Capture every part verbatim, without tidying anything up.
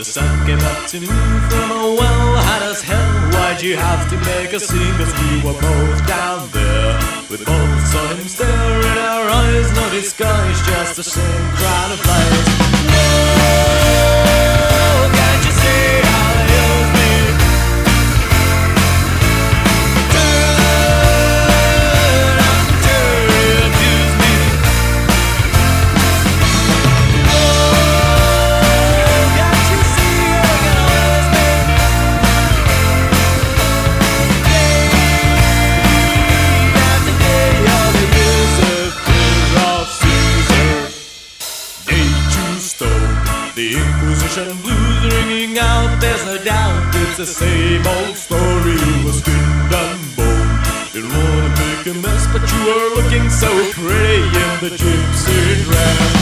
The sun came up to me from a well hot as hell. Why'd you have to make us sing? Cause we were both down there. With both saw him stare in our eyes. No disguise, just the same crowd of lights. Whoa, can't you see how they use me? Turn up, turn, abuse me. Whoa, can't you see you're gonna lose me? Day after day, all the years of fear of Caesar. Day to stone, the Inquisition blues ringing out. There's no doubt it's the same old story. You were skinned and bone. Didn't wanna make a mess, but you were looking so pretty in the gypsy dress.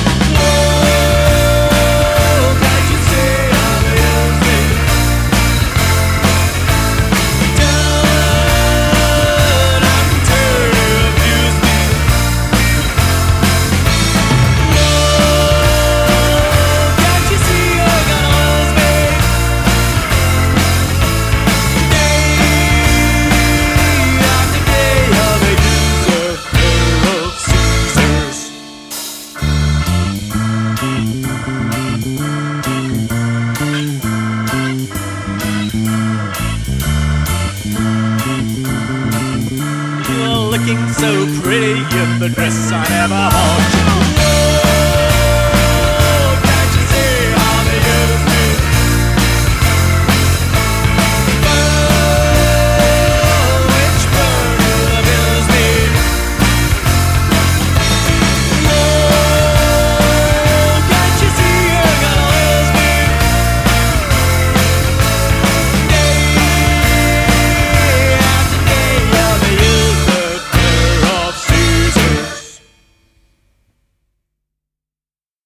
Whoa, can't you see how they use me? Turn up, turn, abuse me. Whoa, can't you see you're gonna lose me? Day after day, all they use a pair of scissors. You are looking so pretty in the dress I never bought you.